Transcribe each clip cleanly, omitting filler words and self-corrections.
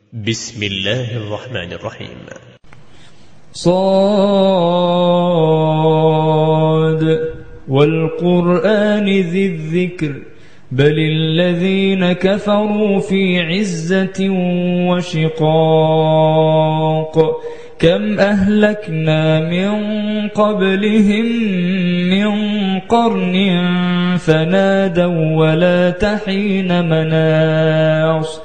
بسم الله الرحمن الرحيم. صاد والقرآن ذي الذكر بل الذين كفروا في عزة وشقاق كم أهلكنا من قبلهم من قرن فنادوا ولا تحين مناص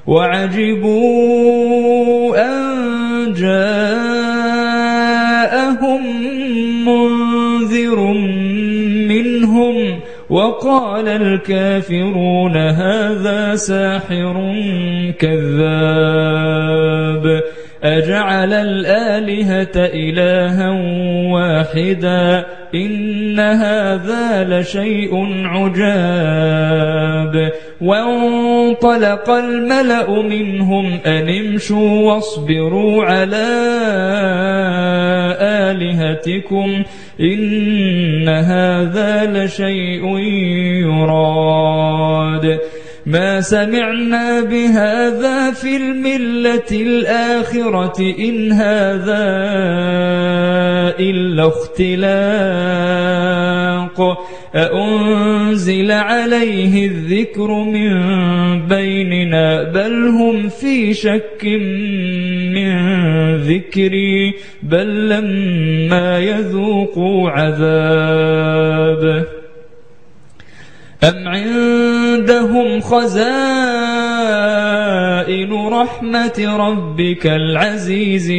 وعجبوا أن جاءهم منذر منهم وقال الكافرون هذا ساحر كذاب أجعل الآلهة إلها واحدا إن هذا لشيء عجاب وانطلق الملأ منهم أن امشوا واصبروا على آلهتكم إن هذا لشيء يراد ما سمعنا بهذا في الملة الآخرة إن هذا إلا اختلاق أأنزل عليه الذكر من بيننا بل هم في شك من ذكري بل لما يذوقوا عذاب أم عندهم خزائن رحمة ربك العزيز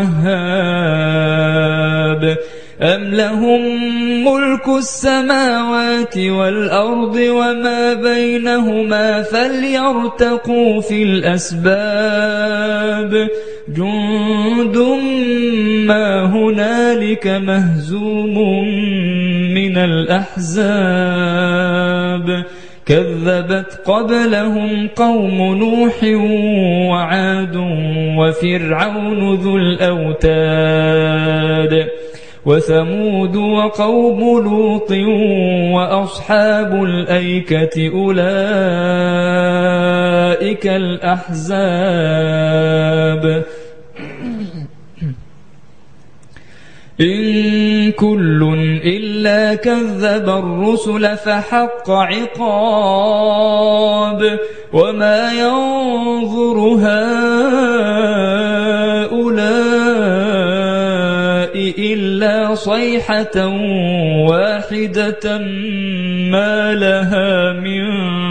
الوهاب أم لهم ملك السماوات والأرض وما بينهما فليرتقوا في الأسباب جند ما هنالك مهزوم من الأحزاب كذبت قبلهم قوم نوح وعاد وفرعون ذو الأوتاد وثمود وقوم لوط وأصحاب الأيكة أولئك الأحزاب إن كل إلا كذب الرسل فحق عقاب وما ينظر هؤلاء إلا صيحة واحدة ما لها من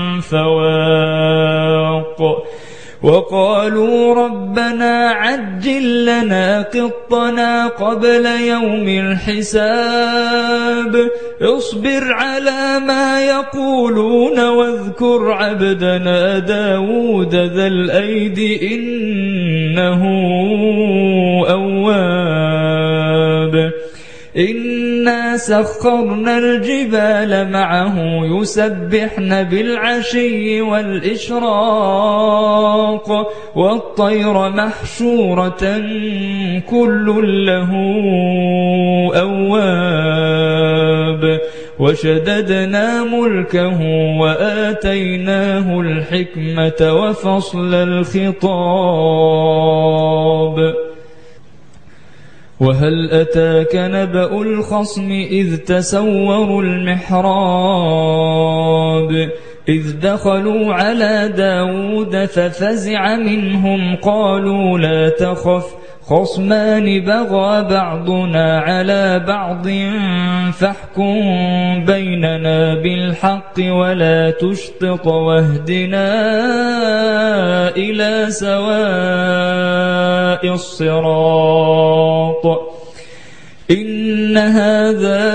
فواق وقالوا ربنا عجل لنا قطنا قبل يوم الحساب اصبر على ما يقولون واذكر عبدنا داود ذا الأيد إنه أواب إنا سخرنا الجبال معه يسبحن بالعشي والإشراق والطير محشورة كل له أواب وشددنا ملكه وآتيناه الحكمة وفصل الخطاب وهل أتاك نبأ الخصم إذ تسوروا المحراب إذ دخلوا على داود ففزع منهم قالوا لا تخف خصمان بغى بعضنا على بعض فاحكم بيننا بالحق ولا تشطط واهدنا إلى سواء الصراط إن هذا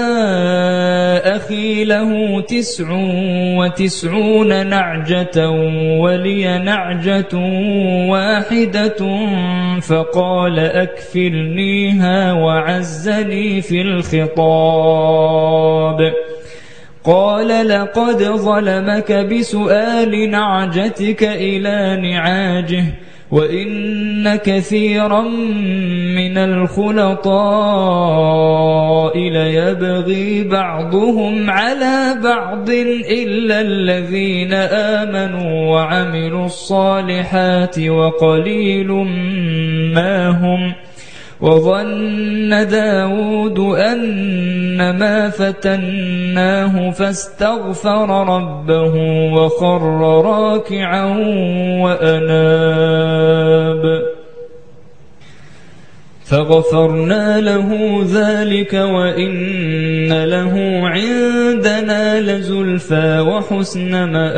أخي له 99 نعجة ولي نعجة واحدة فقال أكفلنيها وعزني في الخطاب قال لقد ظلمك بسؤال نعجتك إلى نعاجه وإن كثيرا من الخلطاء ليبغي بعضهم على بعض إلا الذين آمنوا وعملوا الصالحات وقليل ما هم. وظن داود أنما فتناه فاستغفر ربه وخر راكعا وأناب فغفرنا له ذلك وإن له عندنا لزلفى وحسن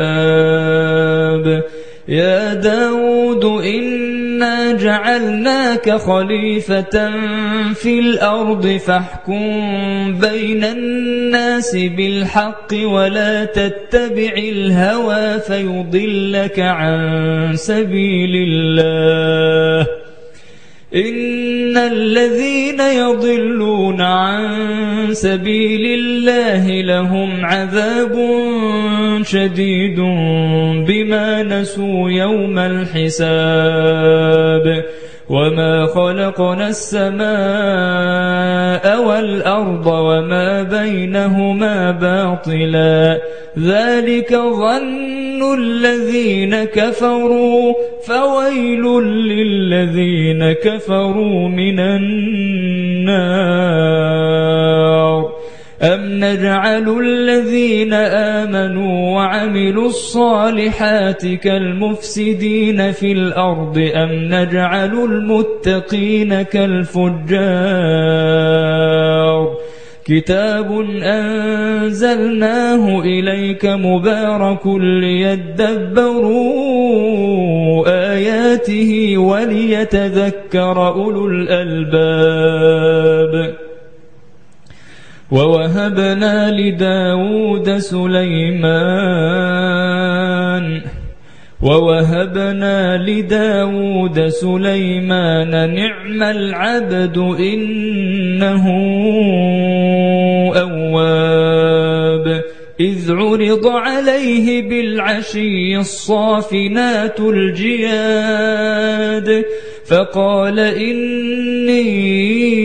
مآب. يا داود إنا جعلناك خليفة في الأرض فاحكم بين الناس بالحق ولا تتبع الهوى فيضلك عن سبيل الله. إن الذين يضلون عن سبيل الله لهم عذاب شديد بما نسوا يوم الحساب. وما خلقنا السماء والأرض وما بينهما باطلا ذلك ظن الذين كفروا فويل للذين كفروا من النار. أم نجعل الذين آمنوا وعملوا الصالحات كالمفسدين في الأرض أم نجعل المتقين كالفجار. كتاب أنزلناه إليك مبارك ليدبروا آياته وليتذكر أولو الألباب. ووهبنا لداود سليمان نعم العبد إنه أواب. إذ عرض عليه بالعشي الصافنات الجياد فقال إني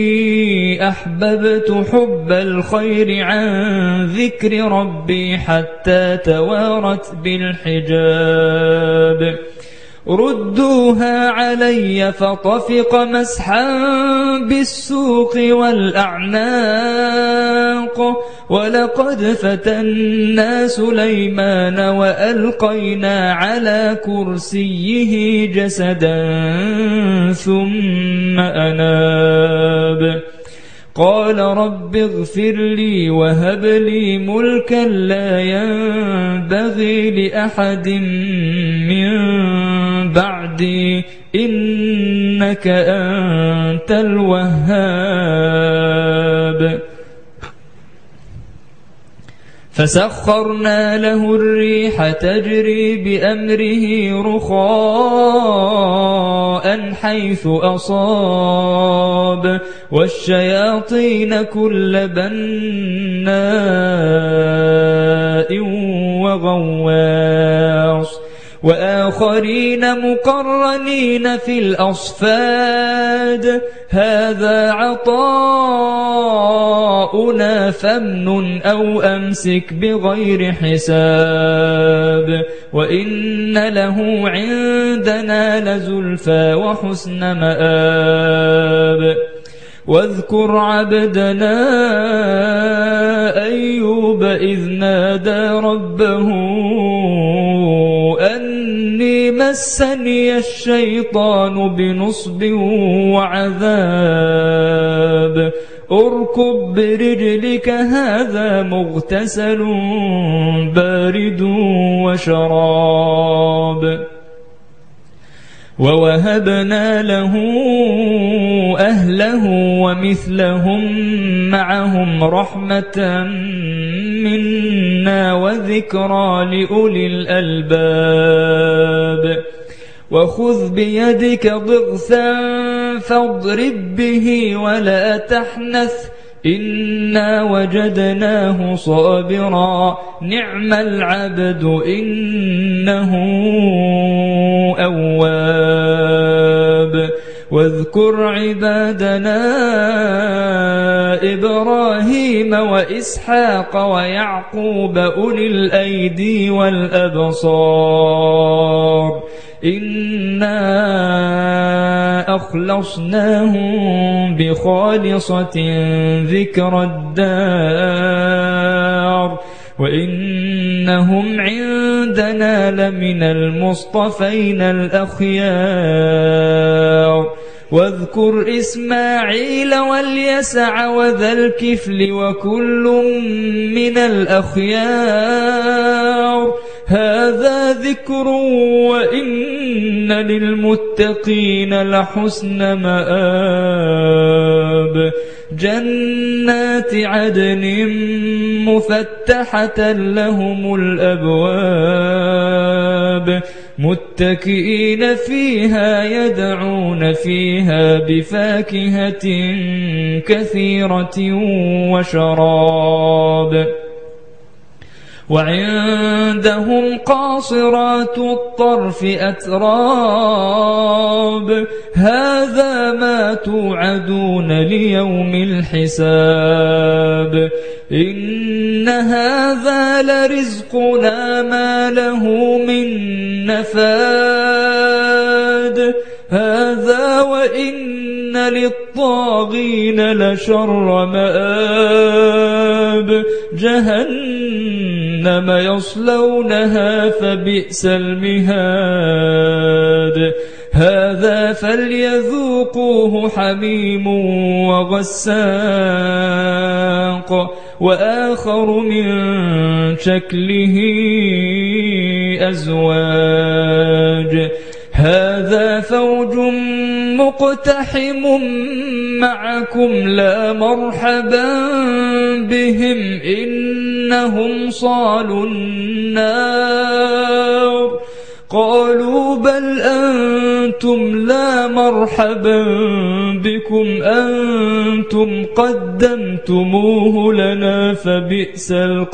أحببت حب الخير عن ذكر ربي حتى توارت بالحجاب. ردوها علي فطفق مسحا بالسوق والأعناق. ولقد فتنا سليمان وألقينا على كرسيه جسدا ثم أناب. قال رب اغفر لي وهب لي ملكا لا ينبغي لأحد من بعدي إنك أنت الوهاب. فسخرنا له الريح تجري بأمره رخاء حيث أصاب والشياطين كل بناء وغواص وآخرين مقرنين في الأصفاد. هذا عطاؤنا فامنن أو أمسك بغير حساب. وإن له عندنا لزلفى وحسن مآب. واذكر عبدنا أيوب إذ نادى ربه أني مسني الشيطان بنصب وعذاب. اركب برجلك هذا مغتسل بارد وشراب. ووهبنا له أهله ومثلهم معهم رحمة منا وذكرى لأولي الألباب. وخذ بيدك ضغثا فاضرب به ولا تحنث إنا وجدناه صابرا نعم العبد إنه أواب. واذكر عبادنا إبراهيم وإسحاق ويعقوب أولي الأيدي والأبصار إنا أخلصناهم بخالصة ذكر الدار وإنهم عندنا لمن المصطفين الأخيار واذكر إسماعيل واليسع وذا الكفل وكل من الأخيار هذا ذكر وإن للمتقين لحسن مآب جنات عدن مفتحة لهم الأبواب متكئين فيها يدعون فيها بفاكهة كثيرة وشراب وعندهم قاصرات الطرف أتراب هذا ما توعدون ليوم الحساب إن هذا لرزقنا ما له من نفاد هذا وإن للطاغين لشر مآب جهنم يصلونها فبئس المهاد هذا فليذوقوه حميم وغساق وآخر من شكله أزواج هذا فوج مقتحم معكم لا مرحبا بهم إنهم صالوا النار قالوا بل أنتم لا مرحبا بكم أنتم قدمتموه لنا فبئس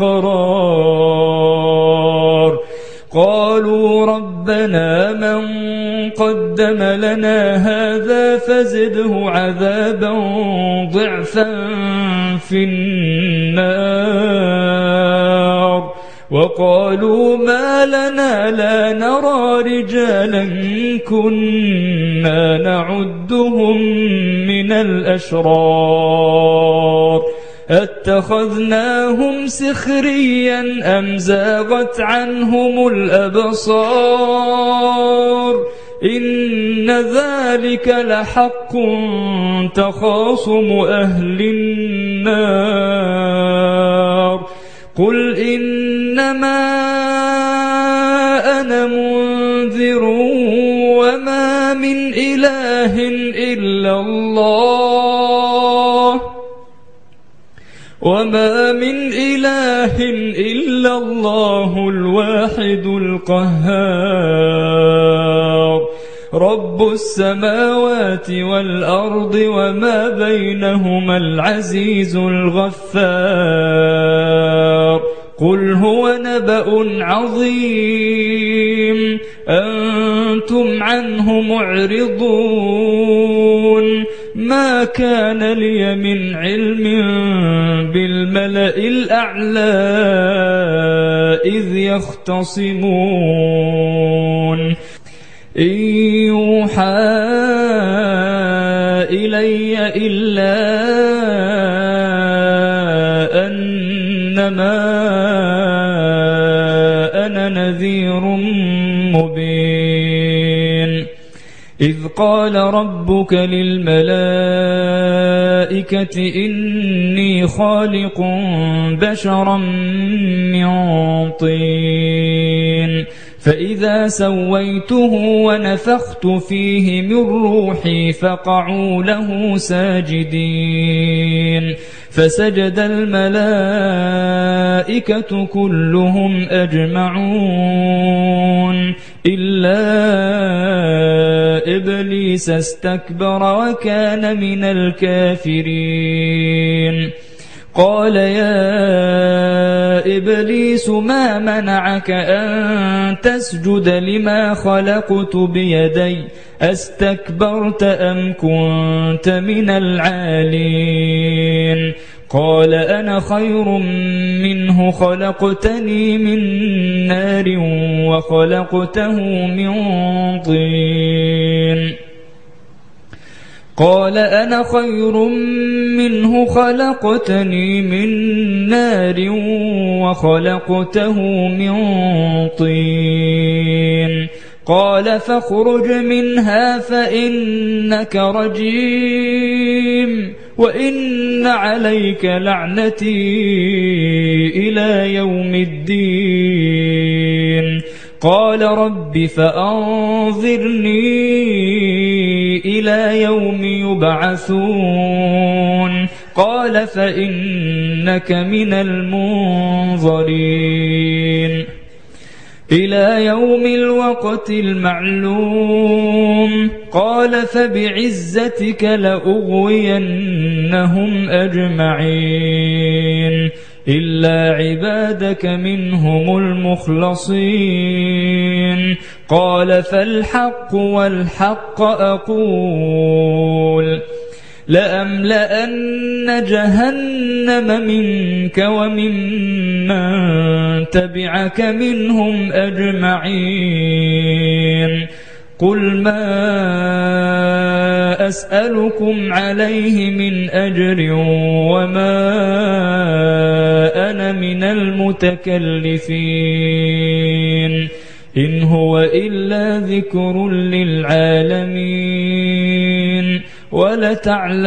القرار قالوا ربنا من قدم لنا هذا فزده عذابا ضعفا في النار وقالوا ما لنا لا نرى رجالا كنا نعدهم من الأشرار اتخذناهم سخريا أم زاغت عنهم الأبصار إن ذلك لحق تخاصم أهل النار قل إنما أنا منذر وما من إله إلا الله الواحد القهار رب السماوات والأرض وما بينهما العزيز الغفار قل هو نبأ عظيم أنتم عنه معرضون ما كان لي من علم بالملأ الأعلى إذ يختصمون إن يوحى إلي إلا أنما أنا نذير مبين إذ قال ربك للملائكة إني خالق بشرا من طين فإذا سويته ونفخت فيه من روحي فقعوا له ساجدين فسجد الملائكة كلهم أجمعون إلا إبليس استكبر وكان من الكافرين قال يا إبليس ما منعك أن تسجد لما خلقت بيدي أستكبرت أم كنت من العالين قال أنا خير منه خلقتني من نار وخلقته من طين قال أنا خير منه خلقتني من نار وخلقته من طين قال فاخرج منها فإنك رجيم وإن عليك لعنتي إلى يوم الدين قال رب فأنظرني إلى يوم يبعثون قال فإنك من المنظرين إلى يوم الوقت المعلوم قال فبعزتك لأغوينهم أجمعين إلا عبادك منهم المخلصين قال فالحق والحق أقول لأملأن جهنم منك وممن تبعك منهم أجمعين قل ما أسألكم عليه من أجر وما أنا من المتكلفين إن هو إلا ذكر للعالمين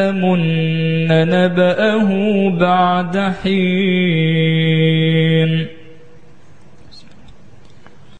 ولتعلمن نبأه بعد حين